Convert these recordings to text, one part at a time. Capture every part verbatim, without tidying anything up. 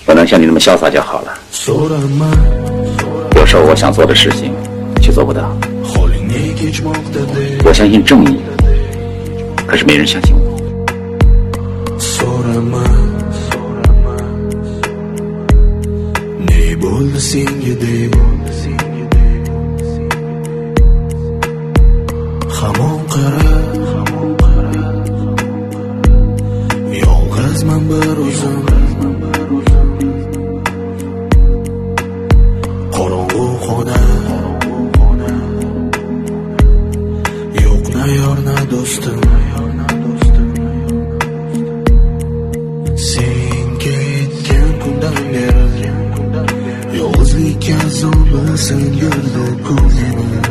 我能像你那么潇洒就好了。有时候我想做的事情却做不到。我相信正义，可是没人相信我。 Hamon qara, yolg'izman bir o'zim. Qorong'u xona, yo'q na yor na do'stim. Sen ketgan kundan beri yolg'izlik azobi singirdi ko'zimni.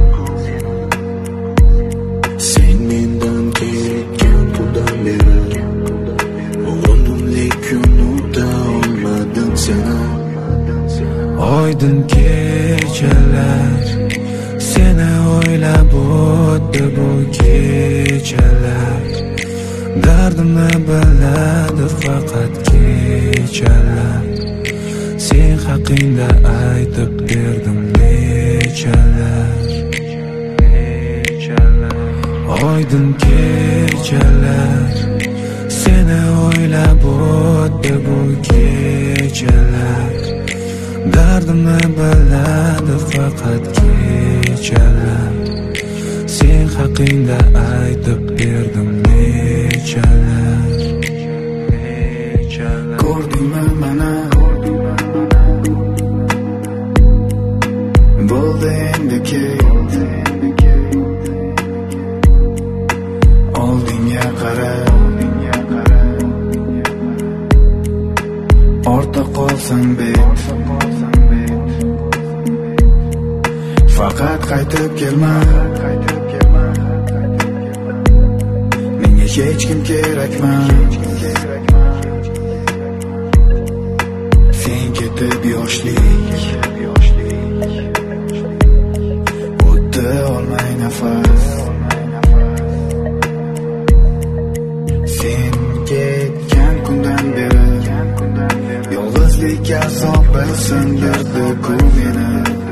Sen mendan ketgan kundan beri o'rnimlik unuta olmadim seni. Oydin kechalar seni o'ylab o'tdi bu kechalar. Dardimni biladi faqat kechalar. Sen haqingda aytib berdim nechalar. Oydin kechalar seni o'ylab o'tdi bu kechalar. Dardimni biladi faqat kechalar. Sen haqingda aytib berdim nechalar. Ko'rdingmi mana bo'ldi endi ket. Oldinga qara, ortda qolsang bet. Faqat qaytib kelma, menga hech kim kerakmas. Sen ketib yoshlik o'tdi olmay nafas. Sen ketgan kundan beri yolg'izlik azobi sindirdi ko'nglimni.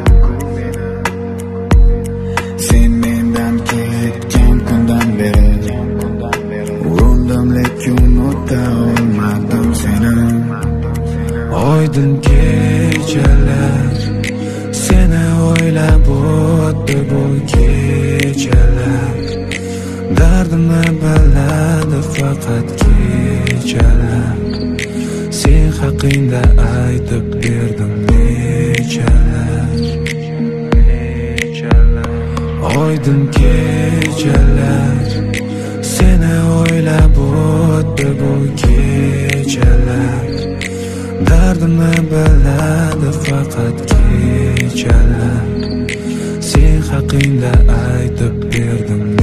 Sen mendan ketgan kundan beri o'ldim lekin unuta olmadim seni. Oydin kechalar seni o'ylab o'tdi bu kechalar. Dardimni biladi faqat kechalar. Sen haqingda aytib berdim nechalar. Oydin kechalar seni o'ylab o'tdi bu kechalar. Dardimni biladi faqat kechalar. Sen haqingda aytib berdim